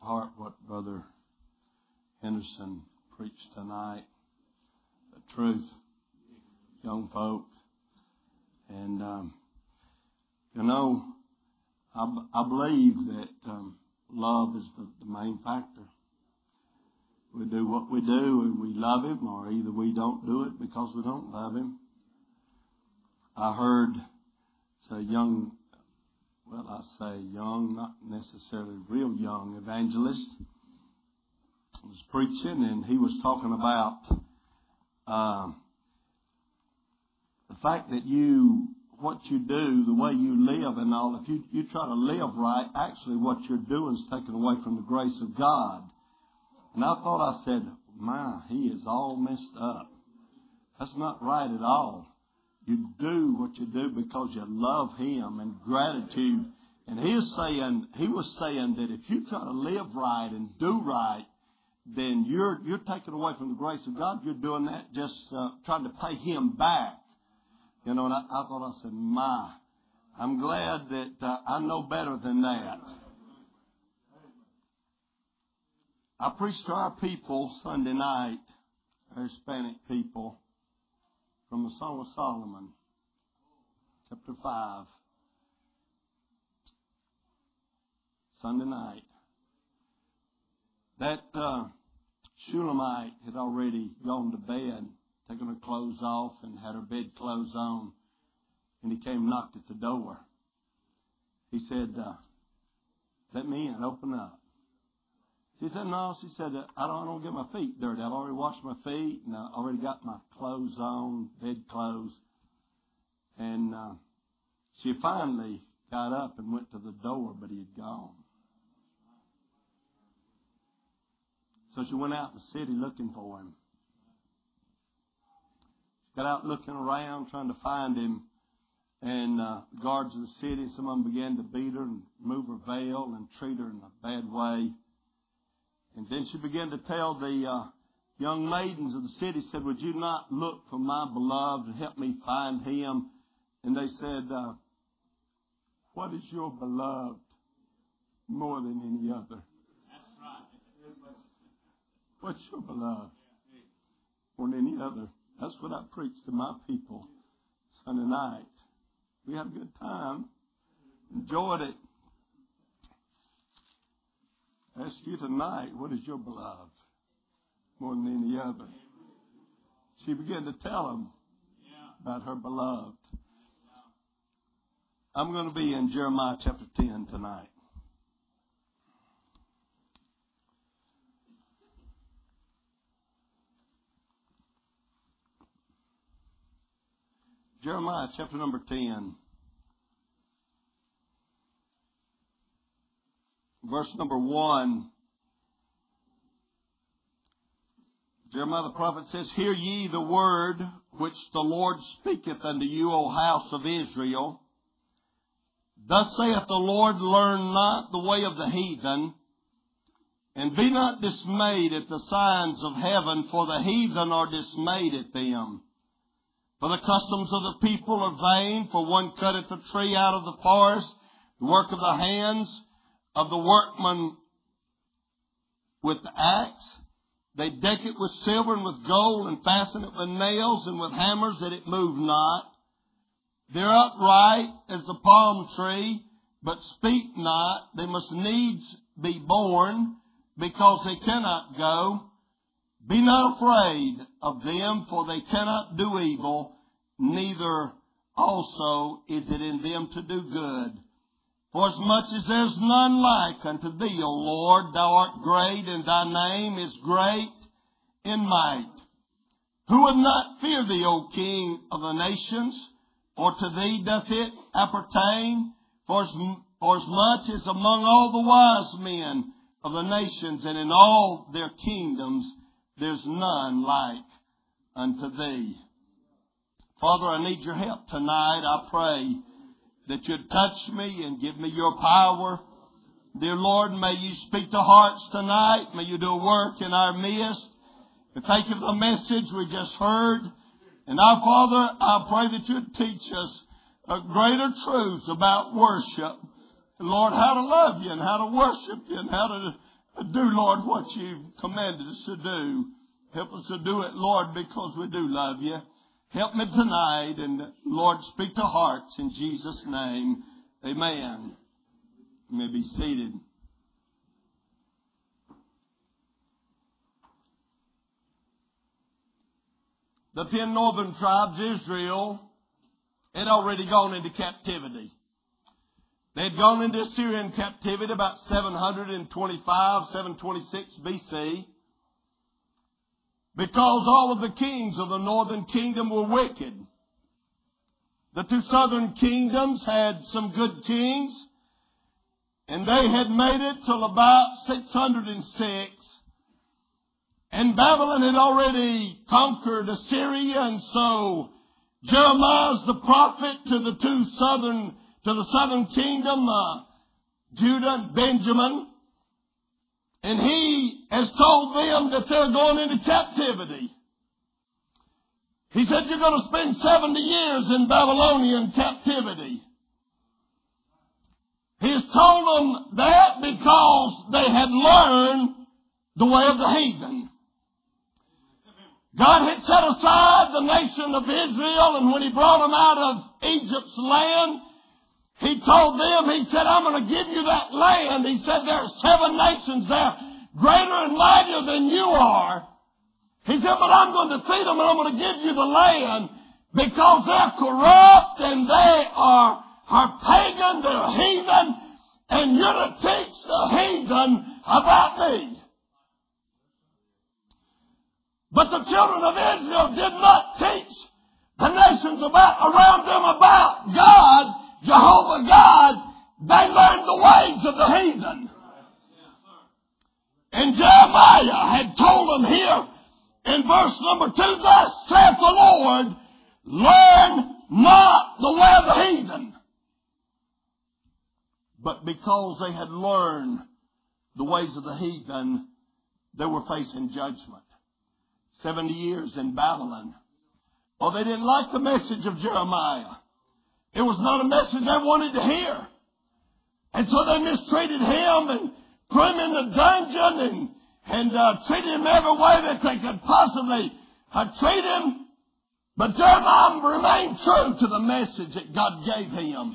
heart what Brother Henderson preached tonight. The truth, young folk. And, I believe that love is the main factor. We do what we do and we love Him, or either we don't do it because we don't love Him. I heard a young, I say young, not necessarily real young evangelist was preaching, and he was talking about the fact that what you do, the way you live and all, if you try to live right, actually what you're doing is taken away from the grace of God. And I said, he is all messed up. That's not right at all. You do what you do because you love Him and gratitude. And he was saying that if you try to live right and do right, then you're taken away from the grace of God. You're doing that just trying to pay Him back. And I said, I'm glad that I know better than that. I preached to our people Sunday night, our Hispanic people, from the Song of Solomon, chapter 5, Sunday night. That Shulamite had already gone to bed, taken her clothes off and had her bed clothes on, and he came and knocked at the door. He said, let me in, open up. She said, no. She said, I don't get my feet dirty. I've already washed my feet, and I already got my clothes on, bed clothes. And she finally got up and went to the door, but he had gone. So she went out in the city looking for him. She got out looking around, trying to find him. And the guards of the city, some of them began to beat her and remove her veil and treat her in a bad way. And then she began to tell the young maidens of the city, said, would you not look for my beloved and help me find him? And they said, what is your beloved more than any other? What's your beloved more than any other? That's what I preached to my people Sunday night. We had a good time. Enjoyed it. I ask you tonight, what is your beloved more than any other? She began to tell him about her beloved. I'm going to be in Jeremiah chapter 10 tonight. Jeremiah chapter number 10. Verse number 1. Jeremiah the prophet says, hear ye the word which the Lord speaketh unto you, O house of Israel. Thus saith the Lord, learn not the way of the heathen, and be not dismayed at the signs of heaven, for the heathen are dismayed at them. For the customs of the people are vain, for one cutteth a tree out of the forest, the work of the hands of the workman with the axe. They deck it with silver and with gold, and fasten it with nails and with hammers, that it move not. They're upright as the palm tree, but speak not. They must needs be born, because they cannot go. Be not afraid of them, for they cannot do evil, neither also is it in them to do good. For as much as there's none like unto thee, O Lord, thou art great, and thy name is great in might. Who would not fear thee, O King of the nations? For to thee doth it appertain. For as much as among all the wise men of the nations, and in all their kingdoms, there's none like unto thee. Father, I need your help tonight. I pray that you'd touch me and give me your power. Dear Lord, may you speak to hearts tonight. May you do a work in our midst. We thank you for the message we just heard. And our Father, I pray that you'd teach us a greater truth about worship. Lord, how to love you and how to worship you and how to do, Lord, what you've commanded us to do. Help us to do it, Lord, because we do love you. Help me tonight, and Lord, speak to hearts in Jesus' name. Amen. You may be seated. The 10 northern tribes, Israel, had already gone into captivity. They had gone into Assyrian captivity about 725, 726 BC. Because all of the kings of the northern kingdom were wicked. The two southern kingdoms had some good kings, and they had made it till about 606. And Babylon had already conquered Assyria, and so Jeremiah, the prophet to the southern kingdom, Judah and Benjamin, and he has told them that they're going into captivity. He said, you're going to spend 70 years in Babylonian captivity. He has told them that because they had learned the way of the heathen. God had set aside the nation of Israel, and when he brought them out of Egypt's land, he told them, he said, I'm going to give you that land. He said, there are 7 nations there, greater and mightier than you are. He said, but I'm going to feed them, and I'm going to give you the land because they're corrupt and they are pagan, they're heathen, and you're to teach the heathen about me. But the children of Israel did not teach the nations around them about God, Jehovah God. They learned the ways of the heathen. And Jeremiah had told them here in verse number 2, thus saith the Lord, learn not the way of the heathen. But because they had learned the ways of the heathen, they were facing judgment. 70 years in Babylon. Oh, they didn't like the message of Jeremiah. It was not a message they wanted to hear. And so they mistreated him and put him in the dungeon and treated him every way that they could possibly treat him. But Jeremiah remained true to the message that God gave him.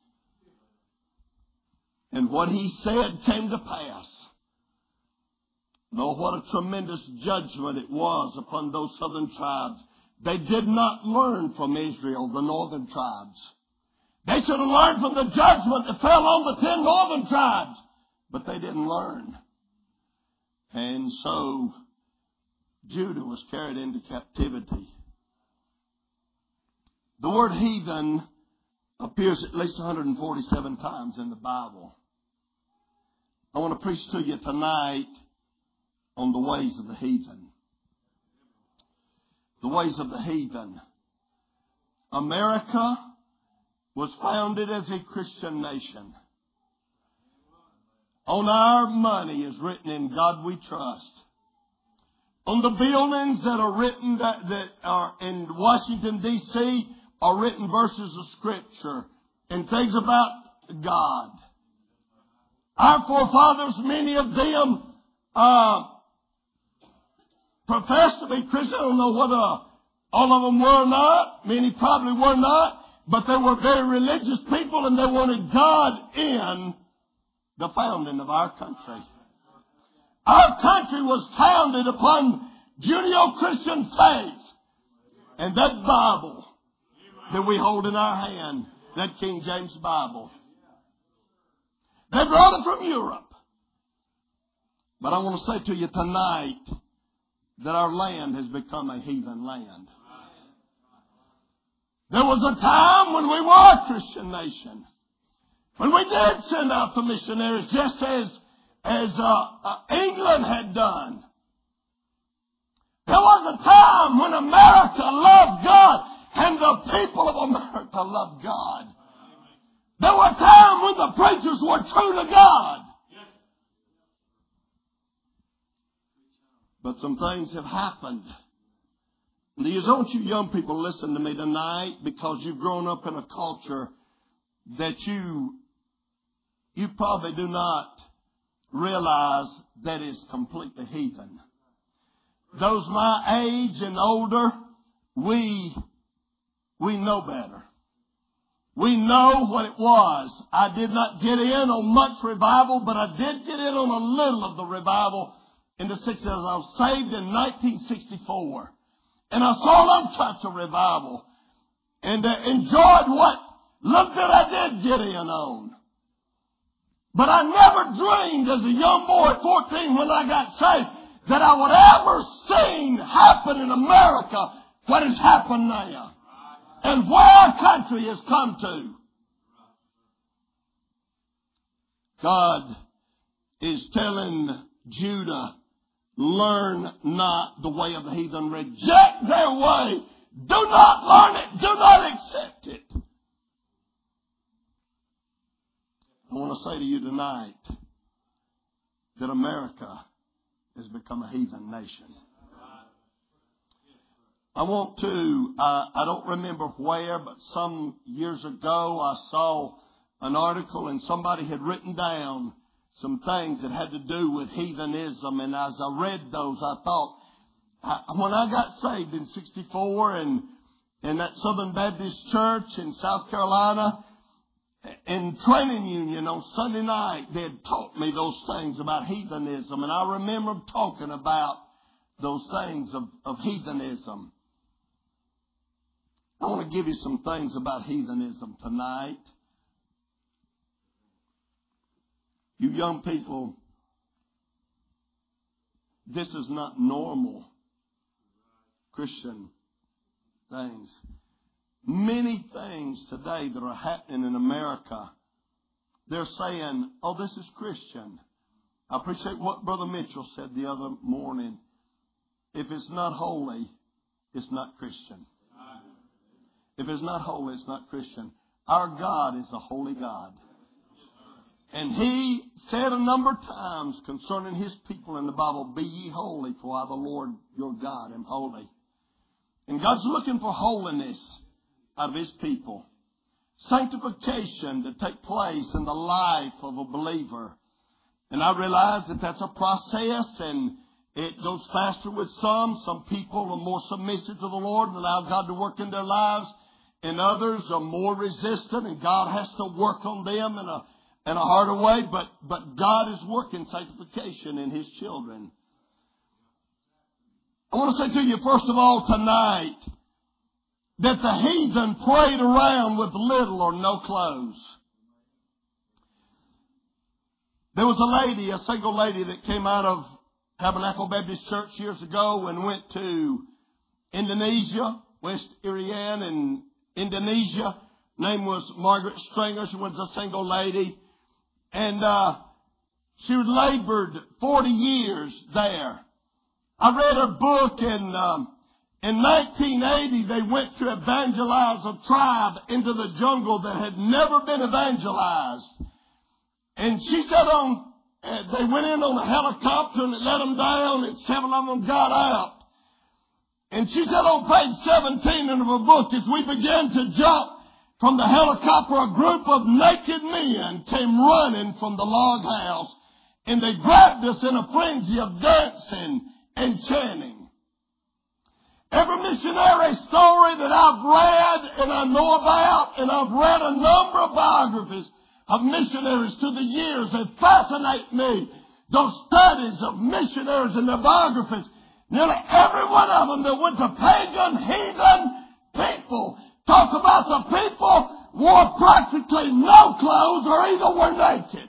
And what he said came to pass. Oh, what a tremendous judgment it was upon those southern tribes. They did not learn from Israel, the northern tribes. They should have learned from the judgment that fell on the 10 northern tribes. But they didn't learn. And so Judah was carried into captivity. The word heathen appears at least 147 times in the Bible. I want to preach to you tonight on the ways of the heathen. The ways of the heathen. America was founded as a Christian nation. On our money is written, in God we trust. On the buildings that are written, that are in Washington, D.C., are written verses of Scripture and things about God. Our forefathers, many of them, professed to be Christian. I don't know whether all of them were or not. Many probably were not. But they were very religious people, and they wanted God in the founding of our country. Our country was founded upon Judeo-Christian faith. And that Bible that we hold in our hand, that King James Bible, they brought it from Europe. But I want to say to you tonight that our land has become a heathen land. There was a time when we were a Christian nation, when we did send out the missionaries, just as England had done. There was a time when America loved God and the people of America loved God. There were times when the preachers were true to God. But some things have happened. Don't you young people listen to me tonight, because you've grown up in a culture that you probably do not realize that it's completely heathen. Those my age and older, we know better. We know what it was. I did not get in on much revival, but I did get in on a little of the revival in the 60s. I was saved in 1964. And I saw them touch a revival. And enjoyed what little bit I did get in on. But I never dreamed as a young boy at 14 when I got saved that I would ever see happen in America what has happened now. And where our country has come to. God is telling Judah, learn not the way of the heathen. Reject their way. Do not learn it. Do not accept it. I want to say to you tonight that America has become a heathen nation. I want to, I don't remember where, but some years ago I saw an article and somebody had written down some things that had to do with heathenism. And as I read those, I thought, when I got saved in 64 and in that Southern Baptist Church in South Carolina, in training union on Sunday night, they had taught me those things about heathenism. And I remember talking about those things of heathenism. I want to give you some things about heathenism tonight. You young people, this is not normal Christian things. Many things today that are happening in America, they're saying, oh, this is Christian. I appreciate what Brother Mitchell said the other morning. If it's not holy, it's not Christian. If it's not holy, it's not Christian. Our God is a holy God. And He said a number of times concerning His people in the Bible, be ye holy, for I, the Lord your God, am holy. And God's looking for holiness out of His people. Sanctification to take place in the life of a believer. And I realize that that's a process and it goes faster with some. Some people are more submissive to the Lord and allow God to work in their lives. And others are more resistant and God has to work on them in a harder way. But God is working sanctification in His children. I want to say to you, first of all, tonight, that the heathen prayed around with little or no clothes. There was a single lady that came out of Tabernacle Baptist Church years ago and went to Indonesia, West Irian in Indonesia. Name was Margaret Stringer. She was a single lady. And she labored 40 years there. I read her book in 1980 they went to evangelize a tribe into the jungle that had never been evangelized. And she said they went in on a helicopter and it let them down and 7 of them got out. And she said on page 17 of her book, as we began to jump from the helicopter, a group of naked men came running from the log house and they grabbed us in a frenzy of dancing and chanting. Every missionary story that I've read and I know about, and I've read a number of biographies of missionaries through the years that fascinate me. Those studies of missionaries and their biographies, nearly every one of them that went to pagan, heathen people talk about the people wore practically no clothes or either were naked.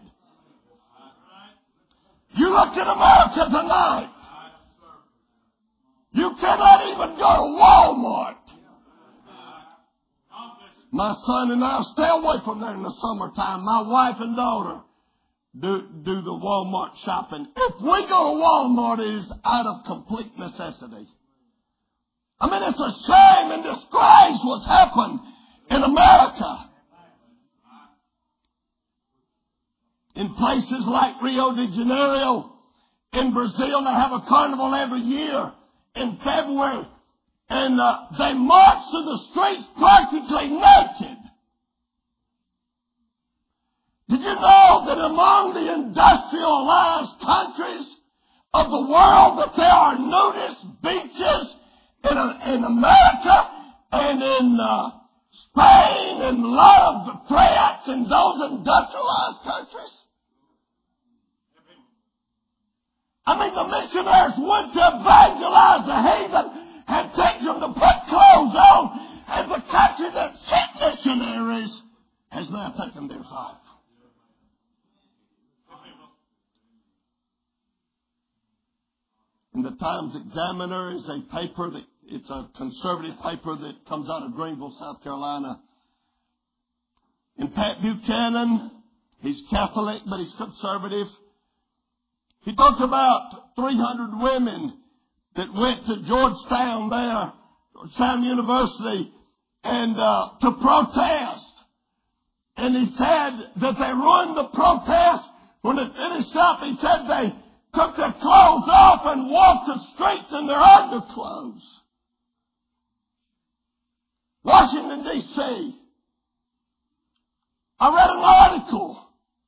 You look at America tonight. You cannot even go to Walmart. My son and I stay away from there in the summertime. My wife and daughter do the Walmart shopping. If we go to Walmart, it is out of complete necessity. I mean, it's a shame and disgrace what's happened in America. In places like Rio de Janeiro, in Brazil, they have a carnival every year in February. And they march through the streets practically naked. Did you know that among the industrialized countries of the world that there are nudist beaches in America and in Spain and a lot of France and those industrialized countries? I mean, the missionaries went to evangelize the heathen and teach them to put clothes on, and the country that sent missionaries has now taken theirs off. And the Times Examiner is a paper it's a conservative paper that comes out of Greenville, South Carolina. And Pat Buchanan, he's Catholic, but he's conservative. He talked about 300 women that went to Georgetown University, and to protest. And he said that they ruined the protest. When it finished up, he said they took their clothes off and walked the streets in their underclothes. Washington, D.C. I read an article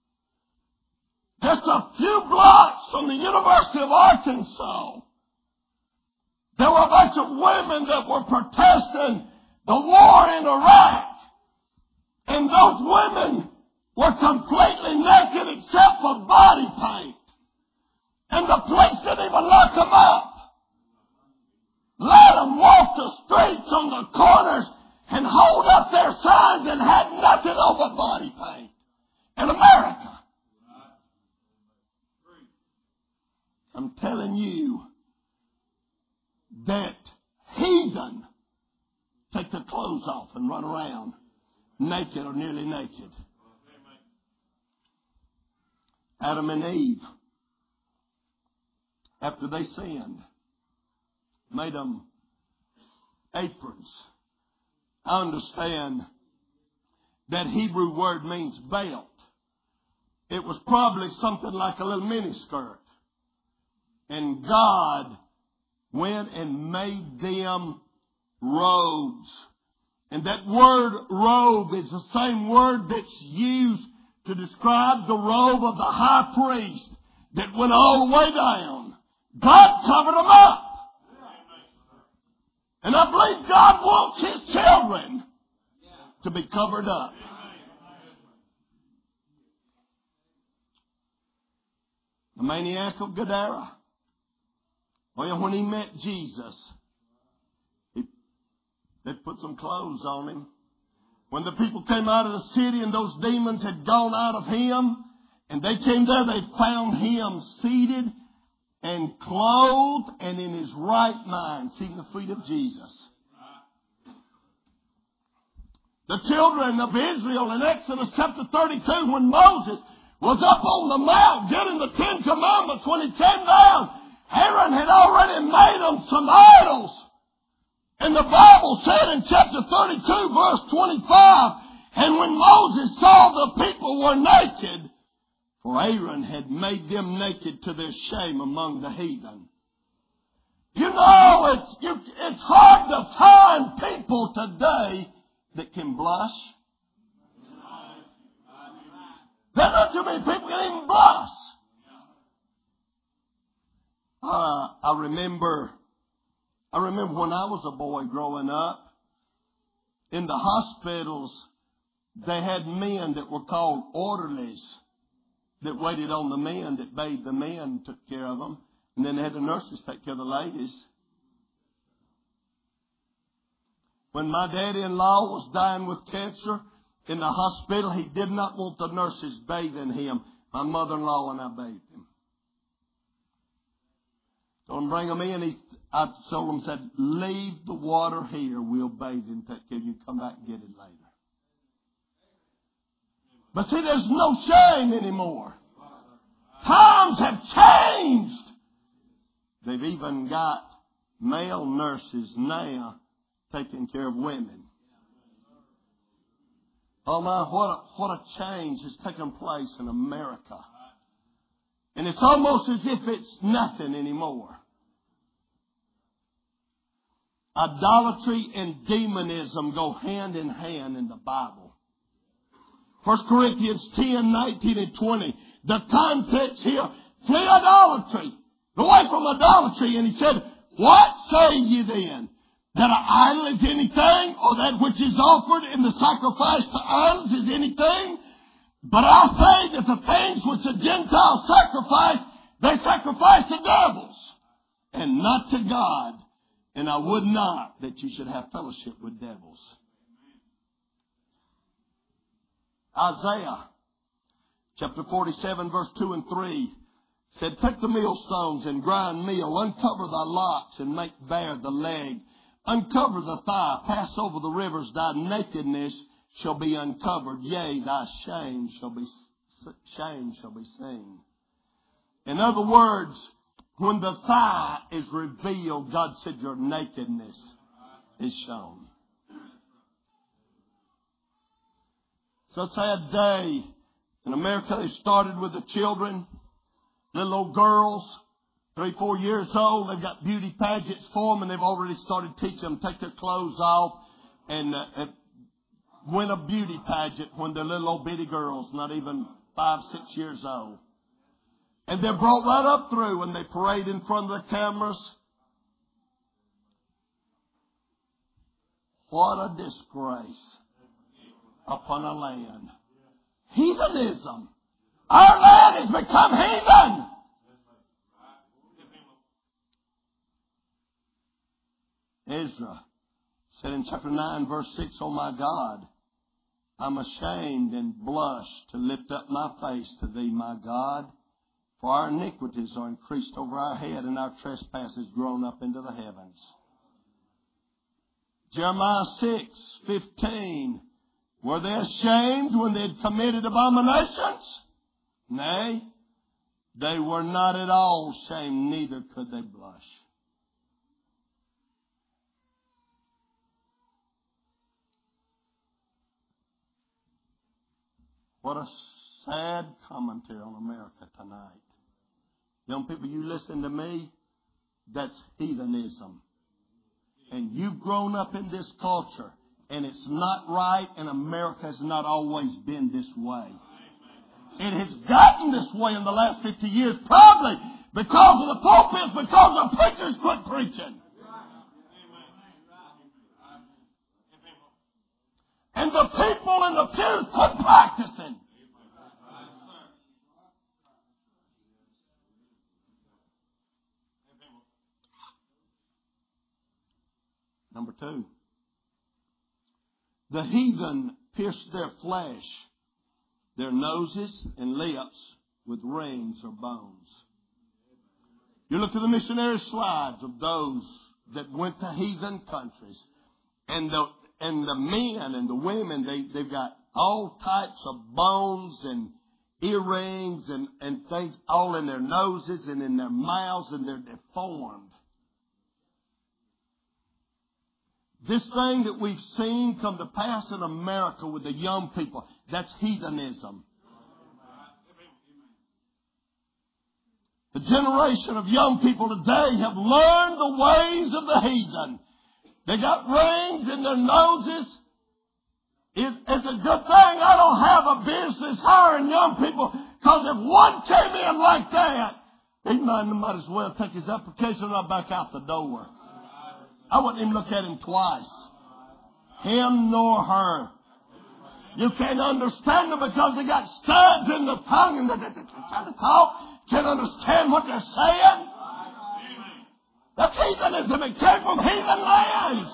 just a few blocks from the University of Arkansas. There were a bunch of women that were protesting the war in Iraq. And those women were completely naked except for body paint. And the police didn't even lock them up. Let them walk the streets on the corners and hold up their signs and had nothing over body paint. In America. I'm telling you that heathen take their clothes off and run around naked or nearly naked. Adam and Eve, after they sinned, made them aprons. I understand that Hebrew word means belt. It was probably something like a little miniskirt. And God went and made them robes. And that word robe is the same word that's used to describe the robe of the high priest that went all the way down. God covered them up. And I believe God wants His children to be covered up. The maniac of Gadara. Well, when he met Jesus, they put some clothes on him. When the people came out of the city and those demons had gone out of him, and they came there, they found him seated and clothed and in his right mind, seeing the feet of Jesus. The children of Israel in Exodus chapter 32, when Moses was up on the mount getting the 10 Commandments, when he came down, Aaron had already made them some idols. And the Bible said in chapter 32, verse 25, and when Moses saw the people were naked, for Aaron had made them naked to their shame among the heathen. You know, it's hard to find people today that can blush. There's not too many people that even blush. I remember when I was a boy growing up, in the hospitals, they had men that were called orderlies that waited on the men, that bathed the men, took care of them. And then they had the nurses take care of the ladies. When my daddy-in-law was dying with cancer in the hospital, he did not want the nurses bathing him. My mother-in-law and I bathed him. Told him, bring him in. I told him, said, leave the water here. We'll bathe him, take care of you. Come back and get it later. But see, there's no shame anymore. Times have changed. They've even got male nurses now taking care of women. Oh my, what a change has taken place in America. And it's almost as if it's nothing anymore. Idolatry and demonism go hand in hand in the Bible. 1 Corinthians 10, 19, and 20. The context here, flee idolatry. Go away from idolatry. And he said, what say ye then? That an idol is anything, or that which is offered in the sacrifice to idols is anything? But I say that the things which the Gentiles sacrifice, they sacrifice to devils, and not to God. And I would not that you should have fellowship with devils. Isaiah chapter 47, verse 2 and 3 said, take the millstones and grind meal, uncover thy locks and make bare the leg, uncover the thigh, pass over the rivers, thy nakedness shall be uncovered, yea, thy shame shall be seen. In other words, when the thigh is revealed, God said your nakedness is shown. So it's a sad day. In America, they started with the children, little old girls, 3, 4 years old. They've got beauty pageants for them, and they've already started teaching them to take their clothes off and win a beauty pageant when they're little old bitty girls, not even 5, 6 years old. And they're brought right up through and they parade in front of the cameras. What a disgrace upon a land. Heathenism. Our land has become heathen. Ezra said in chapter 9, verse 6, oh my God, I'm ashamed and blush to lift up my face to thee, my God. For our iniquities are increased over our head, and our trespasses grown up into the heavens. Jeremiah 6:15. Were they ashamed when they had committed abominations? Nay, they were not at all ashamed, neither could they blush. What a sad commentary on America tonight. Young people, you listen to me, that's heathenism. And you've grown up in this culture, and it's not right, and America has not always been this way. It has gotten this way in the last 50 years, probably because of the pulpits, because the preachers quit preaching. And the people in the pews quit practicing. Number 2. The heathen pierced their flesh, their noses and lips with rings or bones. You look at the missionary slides of those that went to heathen countries, and the men and the women, they've got all types of bones and earrings and things all in their noses and in their mouths, and they're deformed. This thing that we've seen come to pass in America with the young people, that's heathenism. The generation of young people today have learned the ways of the heathen. They got rings in their noses. It's a good thing I don't have a business hiring young people, because if one came in like that, he might as well take his application right back out the door. I wouldn't even look at him twice. Him nor her. You can't understand them because they got studs in the tongue and they're trying to talk. Can't understand what they're saying. That's heathenism. It came from heathen lands.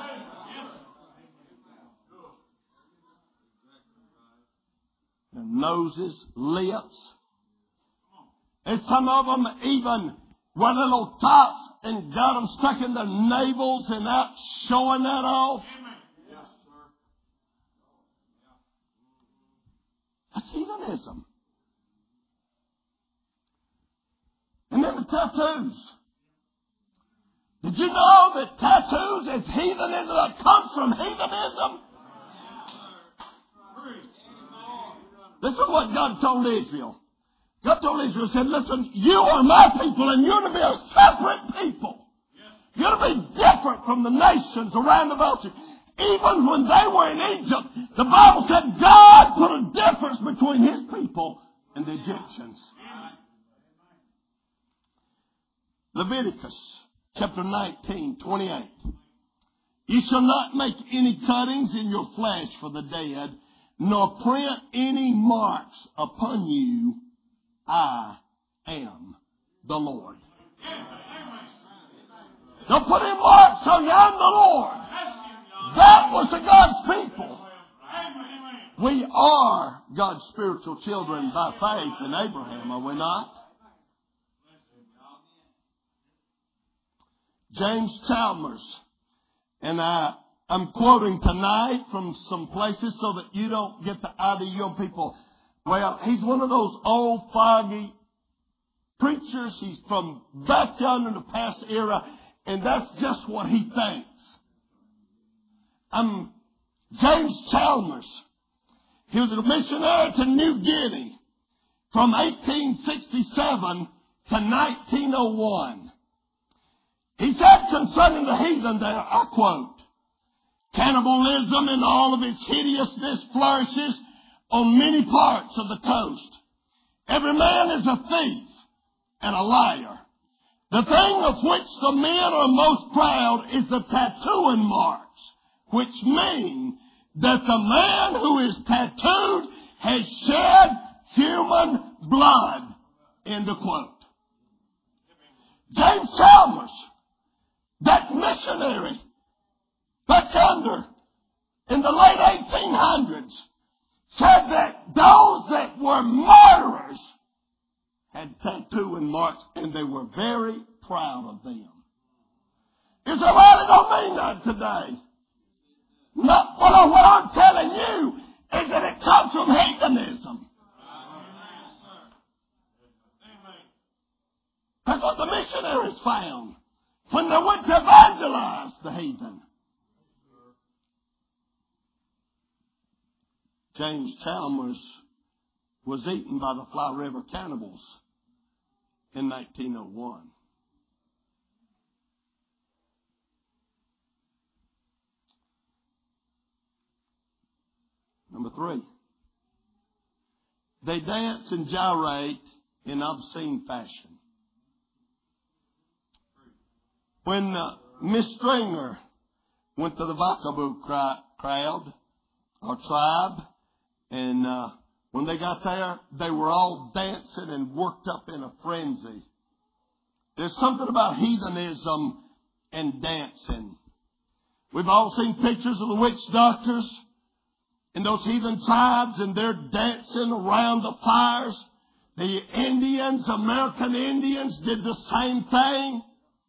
Their noses, lips. And some of them even were little tops and got them stuck in their navels and out showing that off. That's heathenism. And then the tattoos. Did you know that tattoos is heathenism? That comes from heathenism? This is what God told Israel. God told Israel, said, listen, you are my people and you're to be a separate people. You're to be different from the nations around about you. Even when they were in Egypt, the Bible said God put a difference between His people and the Egyptians. Leviticus chapter 19:28. You shall not make any cuttings in your flesh for the dead, nor print any marks upon you. I am the Lord. Don't put any marks on you. I'm the Lord. That was the God's people. We are God's spiritual children by faith in Abraham, are we not? James Chalmers, and I'm quoting tonight from some places so that you don't get the idea, young people. Well, he's one of those old foggy preachers. He's from back down in the past era, and that's just what he thinks. James Chalmers. He was a missionary to New Guinea from 1867 to 1901. He said concerning the heathen there, I quote, cannibalism in all of its hideousness flourishes on many parts of the coast. Every man is a thief and a liar. The thing of which the men are most proud is the tattooing marks, which mean that the man who is tattooed has shed human blood. End of quote. James Chalmers, that missionary back under in the late 1800s, said that those that were murderers had tattooing marks, and they were very proud of them. Is that right? It don't mean that today. Not what I'm telling you is that it comes from heathenism. That's what the missionaries found when they went to evangelize the heathen. James Chalmers was eaten by the Fly River cannibals in 1901. Number 3. They dance and gyrate in obscene fashion. When Miss Stringer went to the Vakaboo crowd or tribe, and when they got there, they were all dancing and worked up in a frenzy. There's something about heathenism and dancing. We've all seen pictures of the witch doctors in those heathen tribes, and they're dancing around the fires. The Indians, American Indians, did the same thing.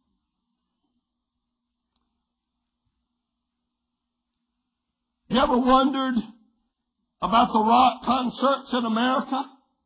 You ever wondered about the rock concerts in America?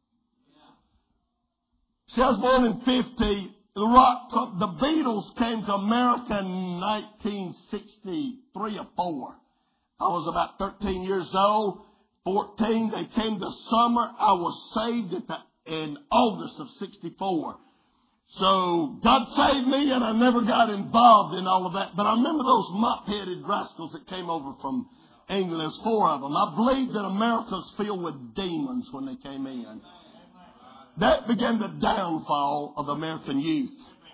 See, I was born in 50. The Beatles came to America in 1963 or 4. I was about 13 years old. 14, they came this summer. I was saved in August of 64. So God saved me, and I never got involved in all of that. But I remember those mop-headed rascals that came over from England. There's 4 of them. I believe that America was filled with demons when they came in. That began the downfall of American youth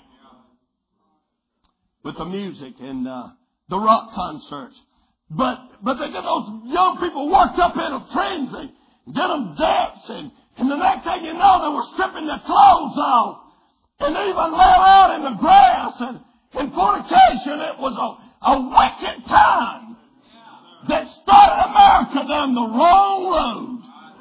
with the music and the rock concerts. But they get those young people worked up in a frenzy, get them dancing, and the next thing you know, they were stripping their clothes off, and they even lay out in the grass and in fornication. It was a wicked time that started America down the wrong road.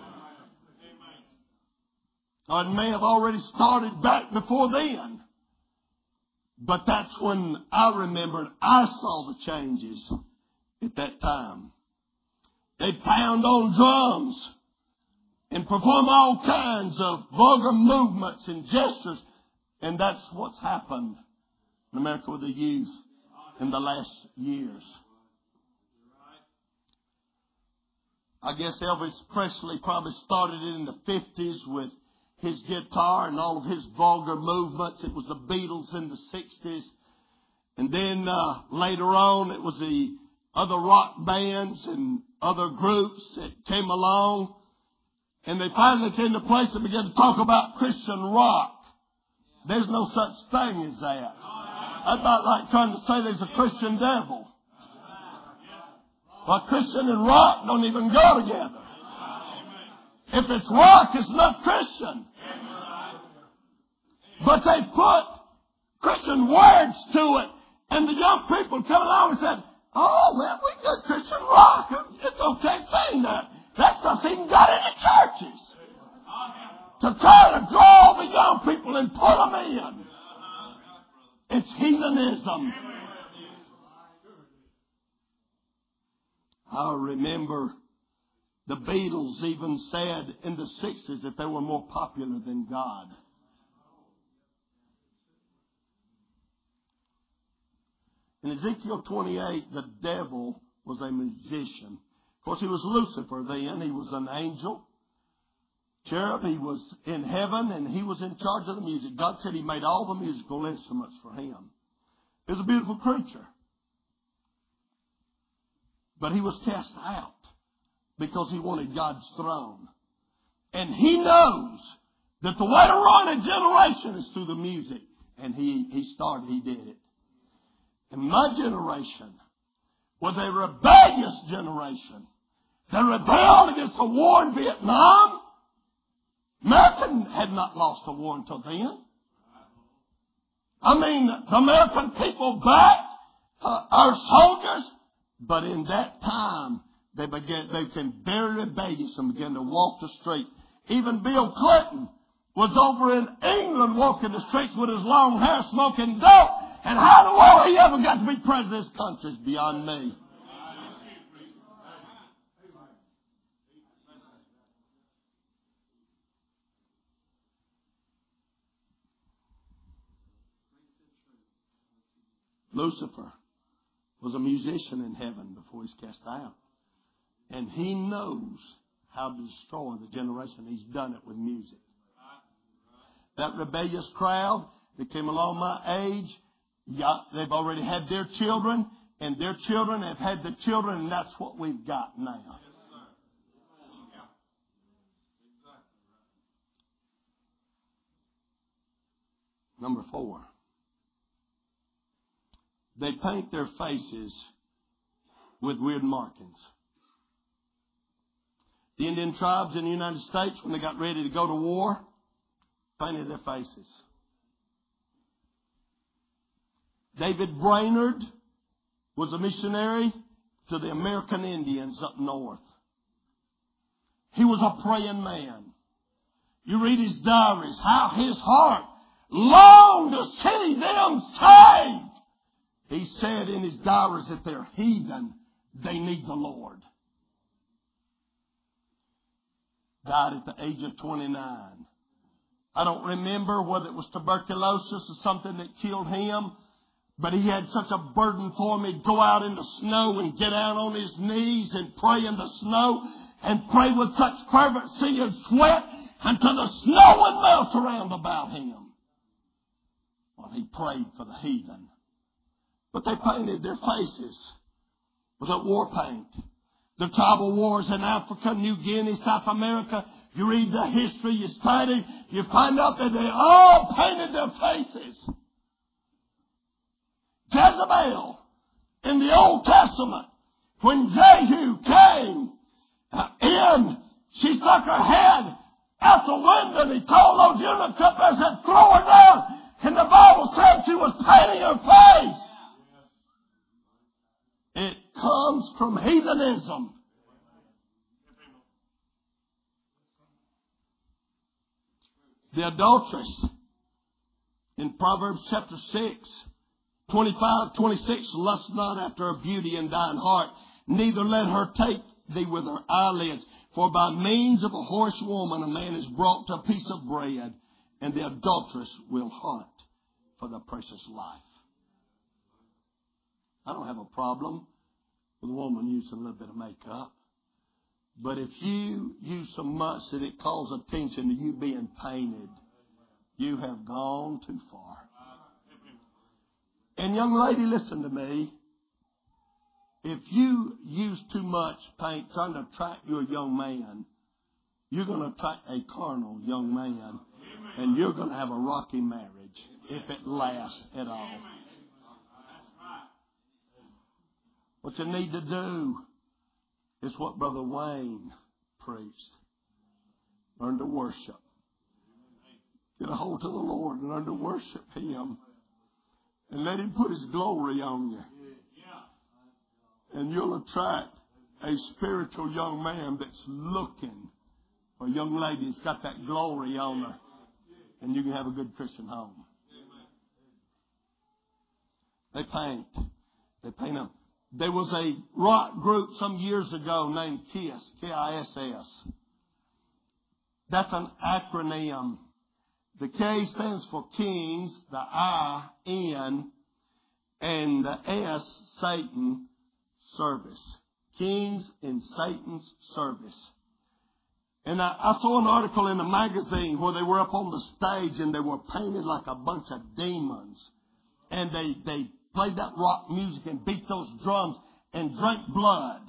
Or it may have already started back before then. But that's when I remembered I saw the changes at that time. They pound on drums and perform all kinds of vulgar movements and gestures. And that's what's happened in America with the youth in the last years. I guess Elvis Presley probably started it in the 50s with his guitar and all of his vulgar movements. It was the Beatles in the 60s. And then later on, it was the other rock bands and other groups that came along. And they finally came to a place and began to talk about Christian rock. There's no such thing as that. That's about like trying to say there's a Christian devil. Well, Christian and rock don't even go together. If it's rock, it's not Christian. But they put Christian words to it. And the young people come along and said, oh, well, we got Christian rock. It's okay saying that. That stuff's even got into churches. To try to draw the young people and pull them in. It's heathenism. I remember the Beatles even said in the 60s that they were more popular than God. In Ezekiel 28, the devil was a musician. Of course, he was Lucifer then. He was an angel. Cherub, he was in heaven, and he was in charge of the music. God said he made all the musical instruments for him. He was a beautiful creature. But he was cast out because he wanted God's throne. And he knows that the way to run a generation is through the music. And he did it. And my generation was a rebellious generation. They rebelled against the war in Vietnam. America had not lost a war until then. I mean, the American people backed our soldiers. But in that time, they became very rebellious and began to walk the street. Even Bill Clinton was over in England walking the streets with his long hair, smoking dope. And how in the world he ever got to be president of this country is beyond me. Lucifer was a musician in heaven before he's cast out. And he knows how to destroy the generation. He's done it with music. That rebellious crowd that came along my age, they've already had their children, and their children have had the children, and that's what we've got now. Number 4. They paint their faces with weird markings. The Indian tribes in the United States, when they got ready to go to war, painted their faces. David Brainerd was a missionary to the American Indians up north. He was a praying man. You read his diaries, how his heart longed to see them saved. He said in his diaries that they're heathen. They need the Lord. Died at the age of 29. I don't remember whether it was tuberculosis or something that killed him, but he had such a burden for him. He'd go out in the snow and get out on his knees and pray in the snow and pray with such fervency and sweat until the snow would melt around about him. Well, he prayed for the heathen. But they painted their faces with that war paint. The tribal wars in Africa, New Guinea, South America. You read the history, you study, you find out that they all painted their faces. Jezebel, in the Old Testament, when Jehu came in, she stuck her head out the window and he told those eunuchs up there, said, throw her down. And the Bible said she was painting her face. It comes from heathenism. The adulteress in Proverbs chapter 6, 25, 26, lust not after her beauty and thine heart, neither let her take thee with her eyelids. For by means of a whorish woman a man is brought to a piece of bread, and the adulteress will hunt for the precious life. I don't have a problem with a woman using a little bit of makeup. But if you use so much that it calls attention to you being painted, you have gone too far. And young lady, listen to me. if you use too much paint trying to attract you a young man, you're going to attract a carnal young man. And you're going to have a rocky marriage if it lasts at all. What you need to do is what Brother Wayne preached. Learn to worship. Get a hold of the Lord and learn to worship Him. And let Him put His glory on you. And you'll attract a spiritual young man that's looking for a young lady that's got that glory on her. And you can have a good Christian home. They paint. They paint them. There was a rock group some years ago named KISS, K-I-S-S. That's an acronym. The K stands for Kings, the I, N, and the S, Satan, service. Kings in Satan's service. And I saw an article in a magazine where they were up on the stage and they were painted like a bunch of demons. And they played that rock music and beat those drums and drank blood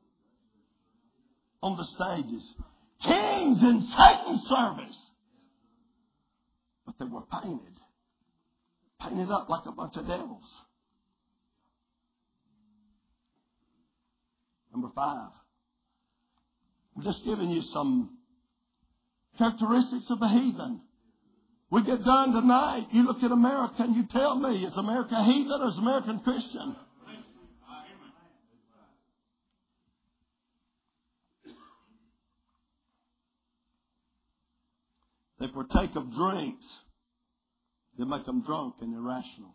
on the stages. Kings in Satan's service. But they were painted up like a bunch of devils. Number 5. I'm just giving you some characteristics of a heathen. We get done tonight. You look at America and you tell me, is America heathen or is American Christian? They partake of drinks that make them drunk and irrational.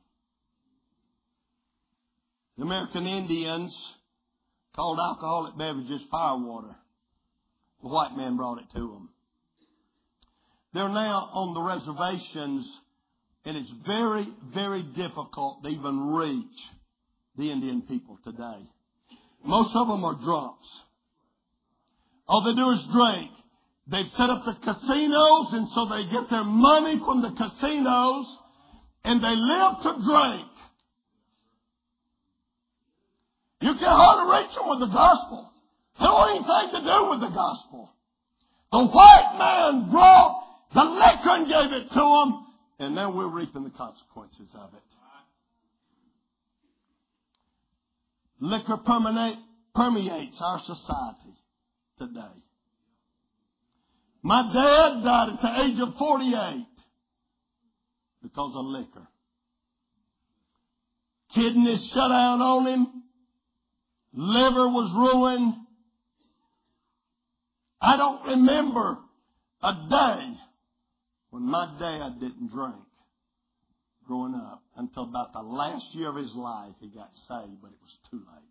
The American Indians called alcoholic beverages firewater. The white man brought it to them. They're now on the reservations, and it's very, very difficult to even reach the Indian people today. Most of them are drunks. All they do is drink. They've set up the casinos, and so they get their money from the casinos, and they live to drink. You can hardly reach them with the gospel. They don't have anything to do with the gospel. The white man brought the liquor and gave it to them, and now we're reaping the consequences of it. Liquor permeates our society today. My dad died at the age of 48 because of liquor. Kidneys shut down on him. Liver was ruined. I don't remember a day when my dad didn't drink growing up until about the last year of his life he got saved, but it was too late.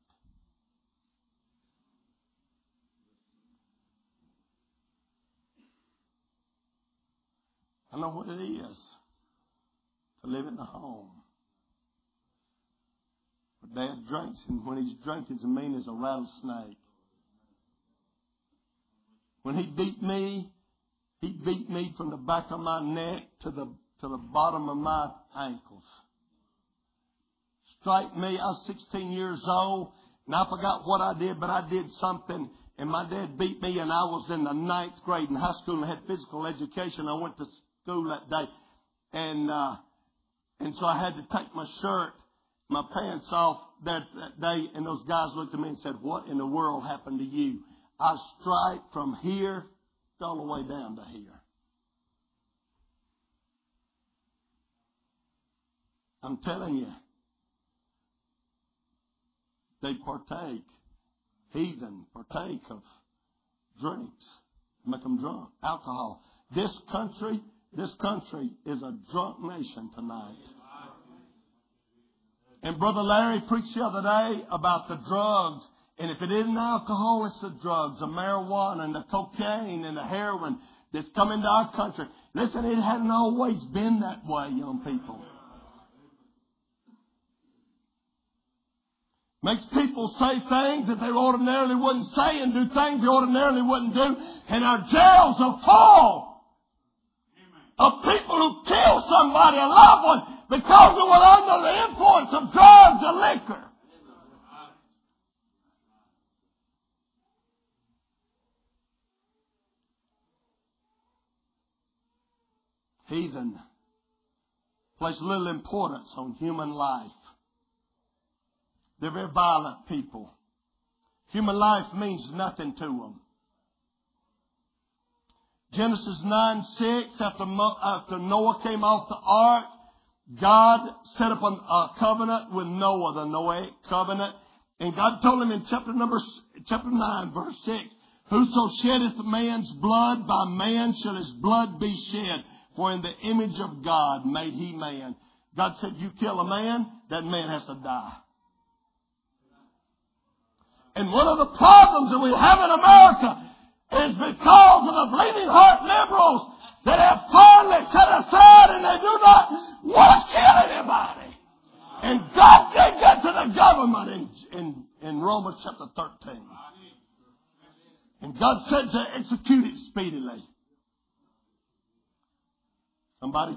I know what it is to live in the home. But Dad drinks, and when he's drunk, he's as mean as a rattlesnake. When he beat me from the back of my neck to the bottom of my ankles. Strike me. I was 16 years old, and I forgot what I did, but I did something. And my dad beat me, and I was in the 9th grade in high school, and I had physical education. I went to school that day, and so I had to take my shirt, my pants off that day, and those guys looked at me and said, "What in the world happened to you?" I striped from here all the way down to here. I'm telling you, they heathen partake of drinks, make them drunk, alcohol. This country is a drunk nation tonight. And Brother Larry preached the other day about the drugs. And if it isn't alcohol, it's the drugs, the marijuana and the cocaine and the heroin that's come into our country. Listen, it hadn't always been that way, young people. Makes people say things that they ordinarily wouldn't say and do things they ordinarily wouldn't do. And our jails are full of people who kill somebody, a loved one, because they were under the influence of drugs and liquor. Heathen place little importance on human life. They're very violent people. Human life means nothing to them. Genesis 9:6, after Noah came off the ark, God set up a covenant with Noah, the Noahic covenant. And God told him in chapter 9, verse 6, whoso sheddeth man's blood, by man shall his blood be shed. For in the image of God made he man. God said, you kill a man, that man has to die. And one of the problems that we have in America is because of the bleeding heart liberals that have finally set aside and they do not want to kill anybody. And God did that to the government in Romans chapter 13. And God said to execute it speedily. Somebody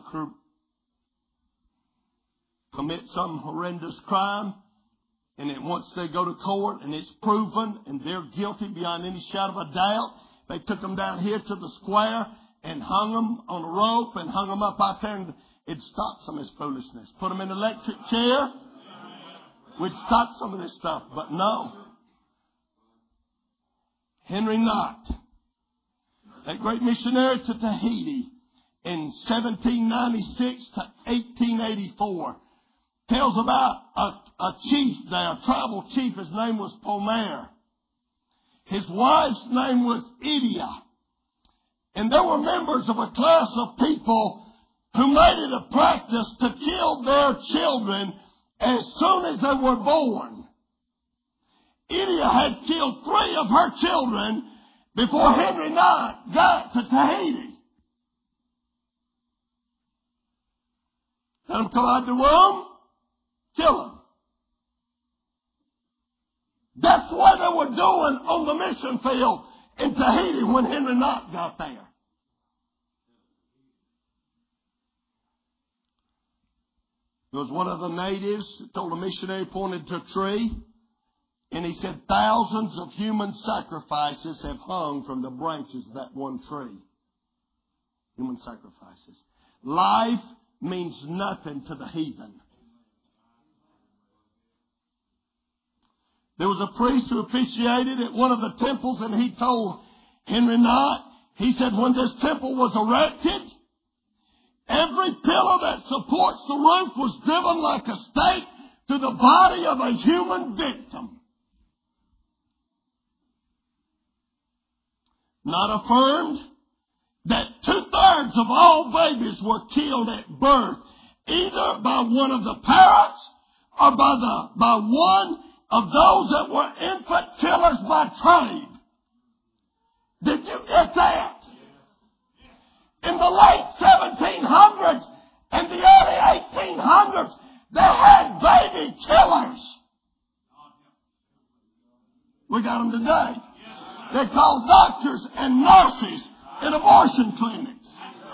commit some horrendous crime, and then once they go to court and it's proven and they're guilty beyond any shadow of a doubt, they took them down here to the square and hung them on a rope and hung them up out there, and it stopped some of this foolishness. Put them in an electric chair, which stopped some of this stuff. But no. Henry Knott, that great missionary to Tahiti in 1796 to 1884, tells about a chief there, a tribal chief. His name was Pomer. His wife's name was Idia. And there were members of a class of people who made it a practice to kill their children as soon as they were born. Idia had killed 3 of her children before Henry Knott got to Tahiti. Let them come out the womb, kill them. That's what they were doing on the mission field in Tahiti when Henry Knott got there. There was one of the natives that told a missionary, pointed to a tree, and he said, thousands of human sacrifices have hung from the branches of that one tree. Human sacrifices. Life means nothing to the heathen. There was a priest who officiated at one of the temples, and he told Henry Knott, he said, when this temple was erected, every pillar that supports the roof was driven like a stake to the body of a human victim. Knott affirmed that 2/3 of all babies were killed at birth, either by one of the parents or by one of those that were infant killers by trade. Did you get that? In the late 1700s and the early 1800s, they had baby killers. We got them today. They're called doctors and nurses in abortion clinics.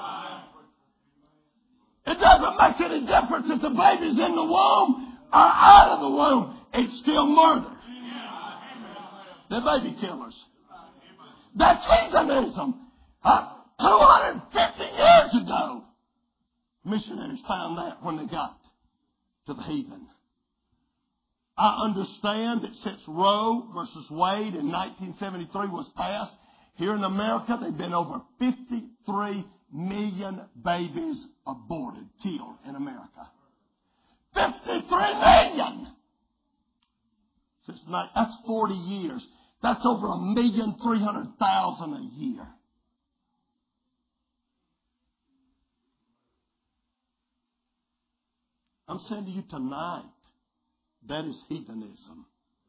It doesn't make any difference if the baby's in the womb or out of the womb. It's still murder. They're baby killers. That's heathenism. 250 years ago, missionaries found that when they got to the heathen. I understand that since Roe versus Wade in 1973 was passed, here in America, there have been over 53 million babies aborted, killed in America. 53 million! That's 40 years. That's over 1,300,000 a year. I'm saying to you tonight, that is heathenism.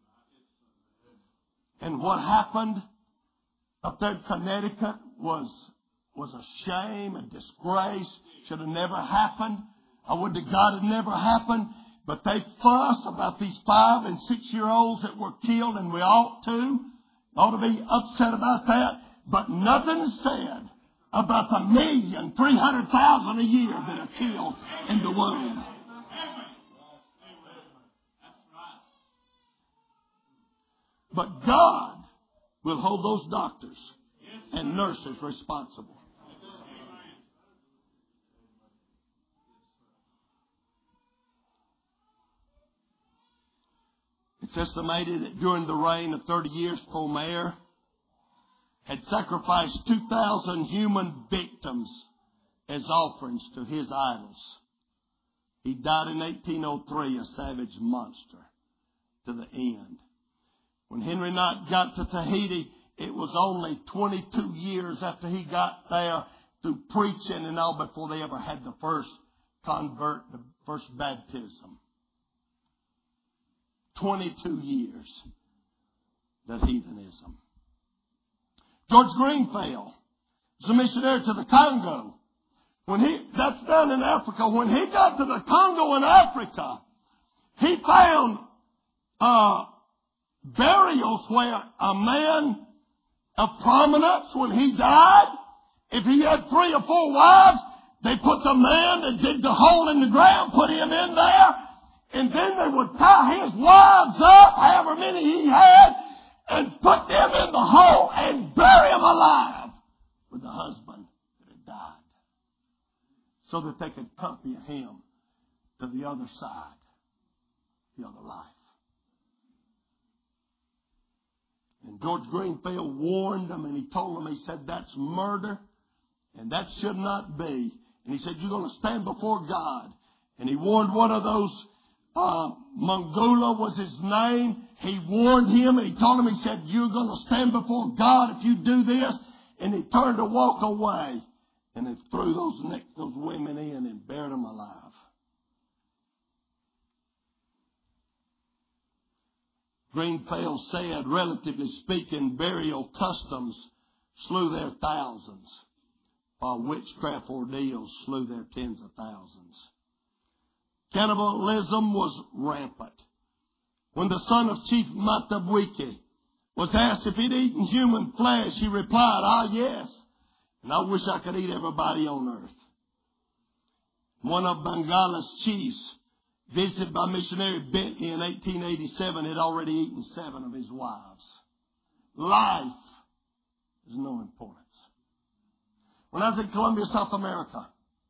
And what happened up there in Connecticut was a shame, a disgrace. Should have never happened. I would to God it never happened. But they fuss about these 5- and 6-year-olds that were killed, and we ought to be upset about that. But nothing is said about the 1,300,000 a year that are killed in the womb. But God will hold those doctors and nurses responsible. It's estimated that during the reign of 30 years, Pomer had sacrificed 2,000 human victims as offerings to his idols. He died in 1803, a savage monster to the end. When Henry Knight got to Tahiti, it was only 22 years after he got there through preaching and all before they ever had the first convert, the first baptism. 22 years, that heathenism. George Greenfield was a missionary to the Congo. That's down in Africa. When he got to the Congo in Africa, he found burials where a man of prominence, when he died, if he had 3 or 4 wives, they put the man that dig the hole in the ground, put him in there, and then they would tie his wives up, however many he had, and put them in the hole and bury them alive with the husband that had died, so that they could accompany him to the other side, the other life. And George Greenfield warned them, and he told them, he said, that's murder, and that should not be. And he said, you're going to stand before God. And he warned one of those, Mangula was his name. He warned him, and he told him, he said, you're going to stand before God if you do this. And he turned to walk away. And they threw those women in and buried them alive. Greenfield said, relatively speaking, burial customs slew their thousands, while witchcraft ordeals slew their tens of thousands. Cannibalism was rampant. When the son of Chief Matabwike was asked if he'd eaten human flesh, he replied, yes, and I wish I could eat everybody on earth. One of Bangala's chiefs, visited by missionary Bentley in 1887, had already eaten 7 of his wives. Life is no importance. When I was in Colombia, South America,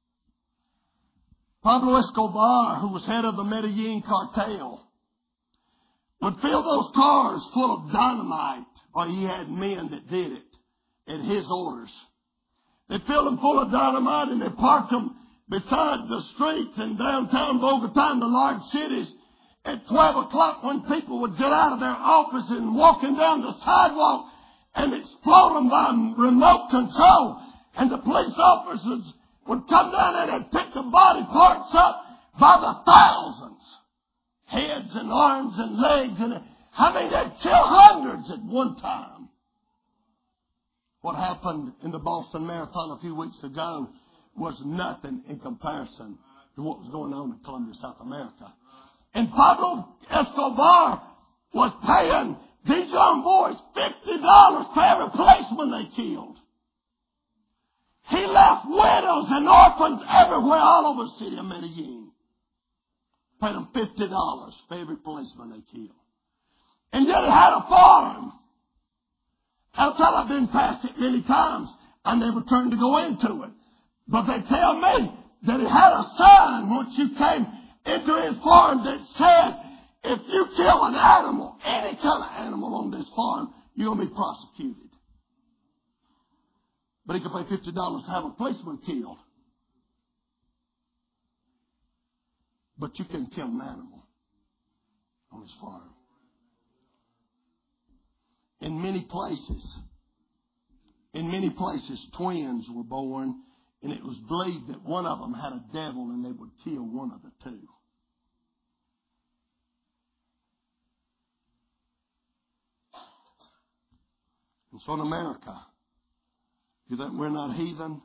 Pablo Escobar, who was head of the Medellin cartel, would fill those cars full of dynamite, or he had men that did it at his orders. They filled them full of dynamite and they parked them beside the streets in downtown Bogota and the large cities at 12 o'clock when people would get out of their office and walking down the sidewalk and explode them by remote control. And the police officers would come down there and pick the body parts up by the thousands. Heads and arms and legs. And they'd kill hundreds at one time. What happened in the Boston Marathon a few weeks ago was nothing in comparison to what was going on in Colombia, South America. And Pablo Escobar was paying these young boys $50 for every policeman they killed. He left widows and orphans everywhere all over the city of Medellin. Paid them $50 for every policeman they killed. And yet he had a farm. Outside, I've been past it many times. I never turned to go into it. But they tell me that he had a sign once you came into his farm that said, if you kill an animal, any kind of animal on this farm, you're going to be prosecuted. But he could pay $50 to have a policeman killed. But you can kill an animal on his farm. In many places, twins were born, and it was believed that one of them had a devil and they would kill one of the two. And so in America, you think we're not heathen?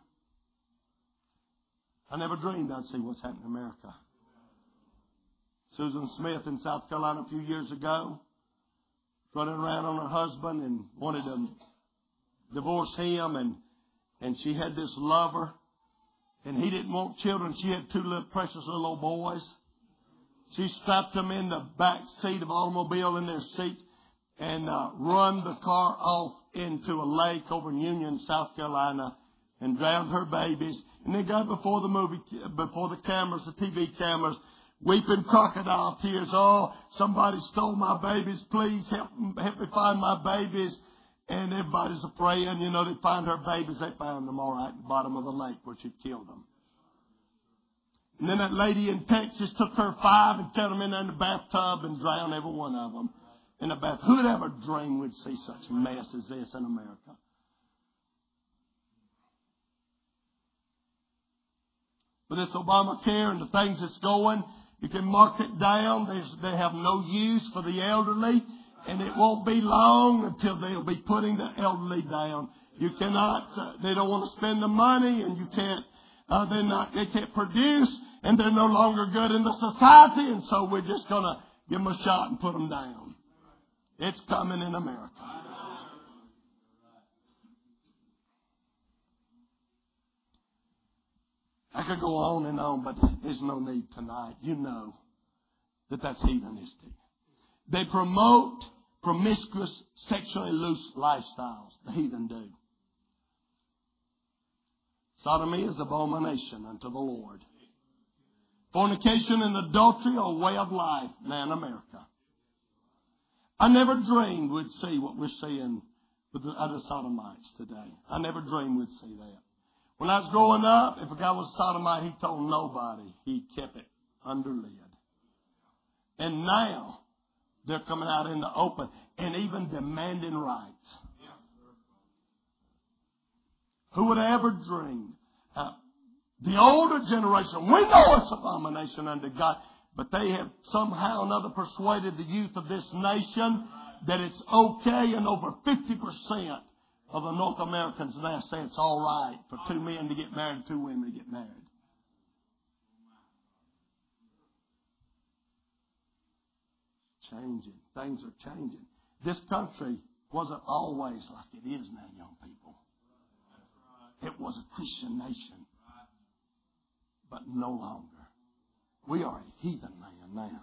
I never dreamed I'd see what's happening in America. Susan Smith in South Carolina a few years ago, running around on her husband and wanted to divorce him, and she had this lover, and he didn't want children. She had 2 little precious little old boys. She strapped them in the back seat of an automobile in their seat and run the car off into a lake over in Union, South Carolina, and drowned her babies. And they got before the cameras, the TV cameras, weeping crocodile tears. Oh, somebody stole my babies. Please help me find my babies. And everybody's praying. You know, they find her babies. They found them all right at the bottom of the lake where she killed them. And then that lady in Texas took her 5 and threw them in the bathtub and drowned every one of them in the bath. Who'd ever dream we'd see such a mess as this in America? But this Obamacare and the things that's going, you can mark it down. They have no use for the elderly. And it won't be long until they'll be putting the elderly down. You cannot, they don't want to spend the money, and you can't, they can't produce, and they're no longer good in the society, and so we're just going to give them a shot and put them down. It's coming in America. I could go on and on, but there's no need tonight. You know that that's heathenistic. They promote promiscuous, sexually loose lifestyles. The heathen do. Sodomy is abomination unto the Lord. Fornication and adultery are a way of life now in America. I never dreamed we'd see what we're seeing with the other sodomites today. I never dreamed we'd see that. When I was growing up, if a guy was a sodomite, he told nobody. He kept it under lid. And now, they're coming out in the open and even demanding rights. Who would have ever dreamed? The older generation, we know it's abomination unto God, but they have somehow or another persuaded the youth of this nation that it's okay, and over 50% of the North Americans now say it's all right for 2 men to get married and 2 women to get married. Changing. Things are changing. This country wasn't always like it is now, young people. It was a Christian nation, but no longer. We are a heathen land now.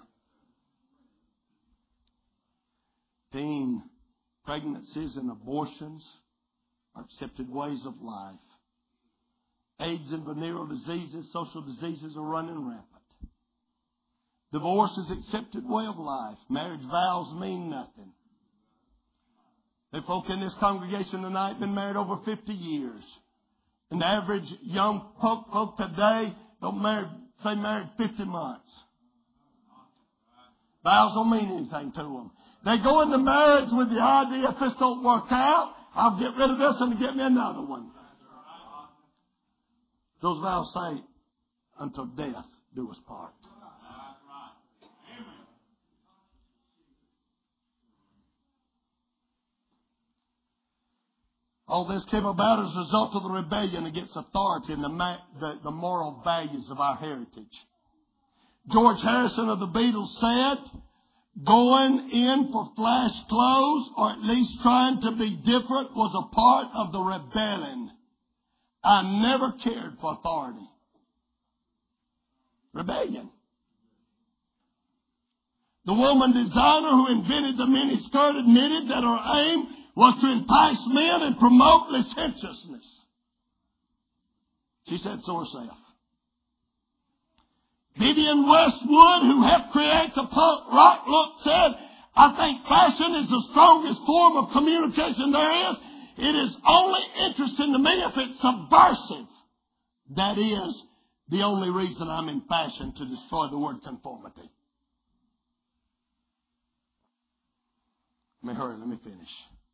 Teen pregnancies and abortions are accepted ways of life. AIDS and venereal diseases, social diseases are running rampant. Divorce is an accepted way of life. Marriage vows mean nothing. There are folk in this congregation tonight been married over 50 years. And the average young folk today say married 50 months. Vows don't mean anything to them. They go into marriage with the idea, if this don't work out, I'll get rid of this and get me another one. Those vows say, until death do us part. All this came about as a result of the rebellion against authority and the moral values of our heritage. George Harrison of the Beatles said, going in for flash clothes, or at least trying to be different, was a part of the rebellion. I never cared for authority. Rebellion. The woman designer who invented the miniskirt admitted that her aim was to entice men and promote licentiousness. She said so herself. Vivian Westwood, who helped create the punk rock look, said, I think fashion is the strongest form of communication there is. It is only interesting to me if it's subversive. That is the only reason I'm in fashion, to destroy the word conformity. Let me hurry, let me finish.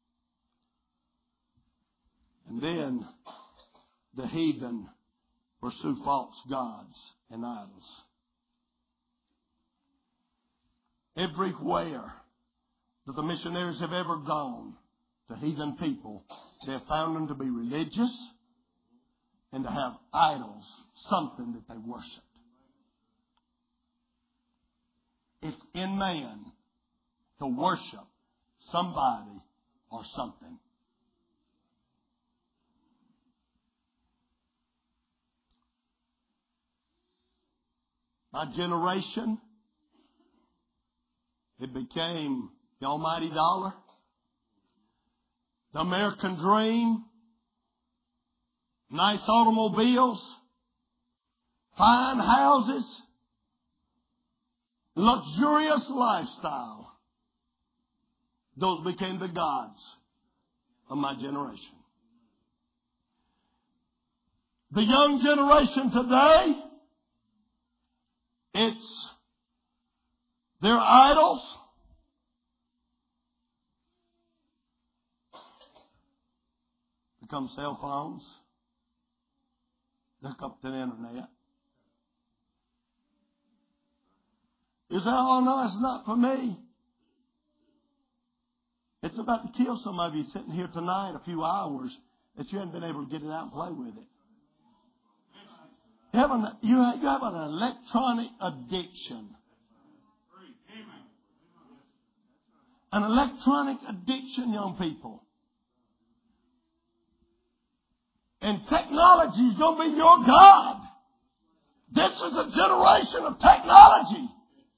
And then the heathen pursue false gods and idols. Everywhere that the missionaries have ever gone to heathen people, they have found them to be religious and to have idols, something that they worship. It's in man to worship somebody or something. My generation, it became the almighty dollar, the American dream, nice automobiles, fine houses, luxurious lifestyle. Those became the gods of my generation. The young generation today, it's their idols. Become cell phones. Hook up to the internet. You say, oh no, it's not for me. It's about to kill some of you sitting here tonight a few hours that you haven't been able to get it out and play with it. You have an electronic addiction. An electronic addiction, young people. And technology is going to be your God. This is a generation of technology.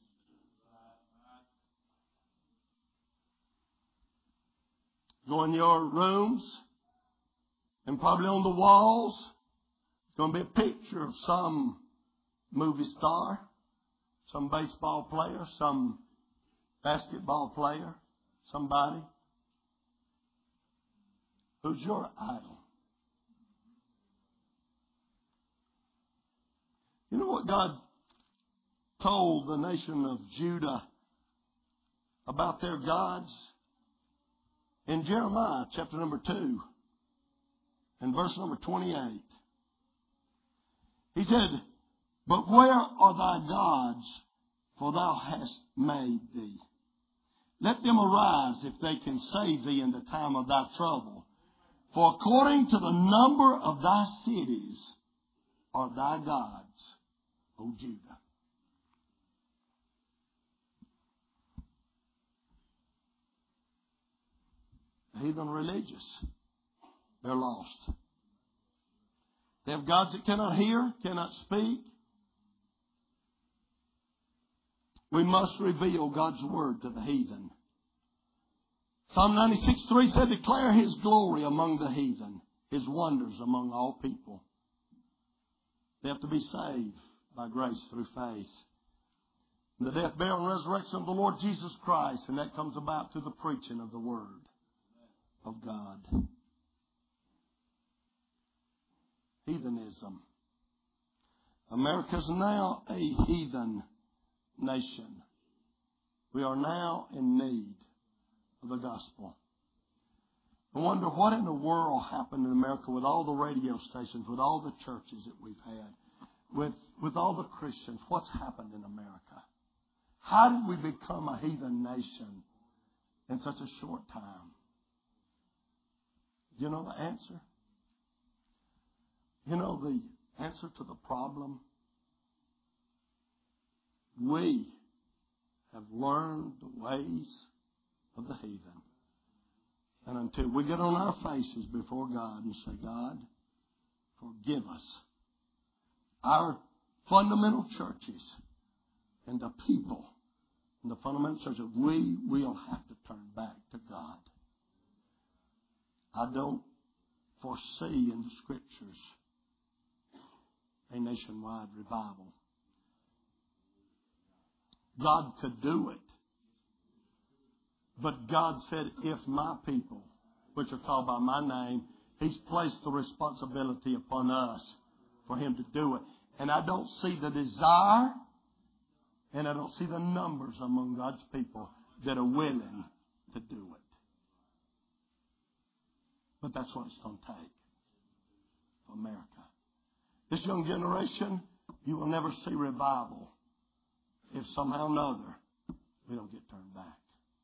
Go in your rooms, and probably on the walls, it's going to be a picture of some movie star, some baseball player, some basketball player, somebody. Who's your idol? You know what God told the nation of Judah about their gods? In Jeremiah chapter number 2 and verse number 28. He said, but where are thy gods, for thou hast made thee? Let them arise if they can save thee in the time of thy trouble. For according to the number of thy cities are thy gods, O Judah. The heathen religious, they're lost. They have gods that cannot hear, cannot speak. We must reveal God's word to the heathen. Psalm 96:3 said, declare His glory among the heathen, His wonders among all people. They have to be saved by grace through faith. The death, burial, and resurrection of the Lord Jesus Christ, and that comes about through the preaching of the Word of God. Heathenism. America is now a heathen nation. We are now in need of the gospel. I wonder what in the world happened in America with all the radio stations, with all the churches that we've had, with all the Christians. What's happened in America? How did we become a heathen nation in such a short time? Do you know the answer? You know the answer to the problem? We have learned the ways of the heathen. And until we get on our faces before God and say, God, forgive us. Our fundamental churches and the people in the fundamental churches, we will have to turn back to God. I don't foresee in the Scriptures a nationwide revival. God could do it. But God said, if my people, which are called by my name, He's placed the responsibility upon us for Him to do it. And I don't see the desire, and I don't see the numbers among God's people that are willing to do it. But that's what it's going to take for America. This young generation, you will never see revival if somehow or another we don't get turned back.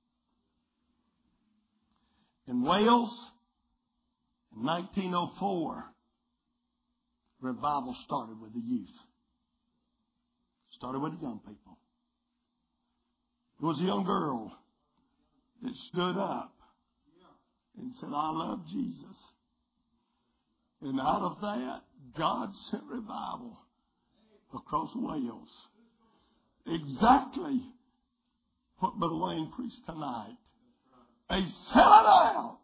In Wales, in 1904, revival started with the youth. Started with the young people. There was a young girl that stood up and said, I love Jesus. And out of that, God sent revival across Wales. Exactly what Brother Wayne preached tonight. They sell it out.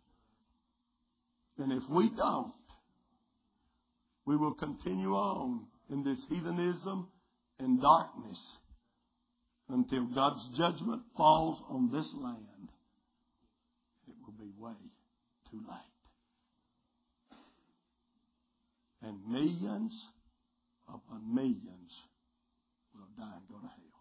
And if we don't, we will continue on in this heathenism and darkness. until God's judgment falls on this land, it will be way too late. And millions upon millions will die and go to hell.